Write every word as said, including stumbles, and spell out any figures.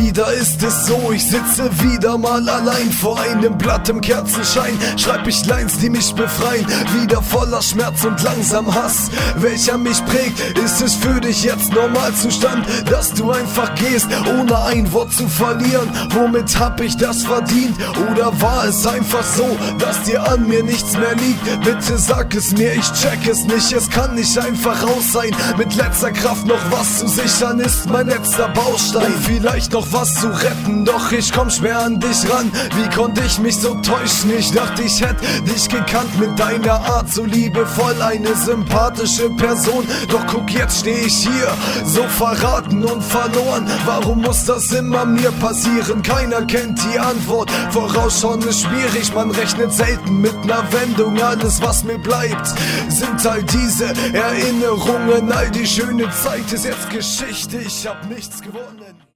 wieder ist es so, ich sitze wieder mal allein vor einem Blatt im Kerzenschein. Schreib ich Lines, die mich befreien, wieder voller Schmerz und langsam Hass, welcher mich prägt. Ist es für dich jetzt Normalzustand, dass du einfach gehst, ohne ein Wort zu verlieren? Womit hab ich das verdient? Oder war es einfach so, dass dir an mir nichts mehr liegt? Bitte sag es mir, ich check es nicht. Es kann nicht einfach raus sein, mit letzter Kraft noch was zu sichern ist mein letzter Baustein. Und vielleicht noch was zu retten, doch ich komm schwer an dich ran. Wie konnte ich mich so täuschen? Ich dachte, ich hätte dich gekannt mit deiner Art, so liebevoll, eine sympathische Person. Doch guck, jetzt steh ich hier, so verraten und verloren. Warum muss das immer mir passieren? Keiner kennt die Antwort. Vorausschauen ist schwierig, man rechnet selten mit ner Wendung. Alles, was mir bleibt, sind all diese Erinnerungen. All die schöne Zeit ist jetzt Geschichte, ich hab nichts gewonnen.